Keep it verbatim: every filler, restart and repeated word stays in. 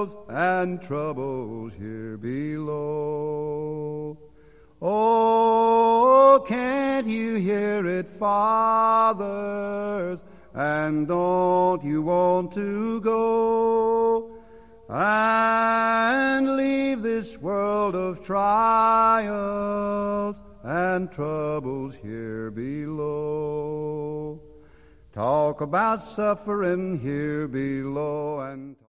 trials and troubles here below. Oh, can't you hear it, fathers? And don't you want to go and leave this world of trials and troubles here below? Talk about suffering here below and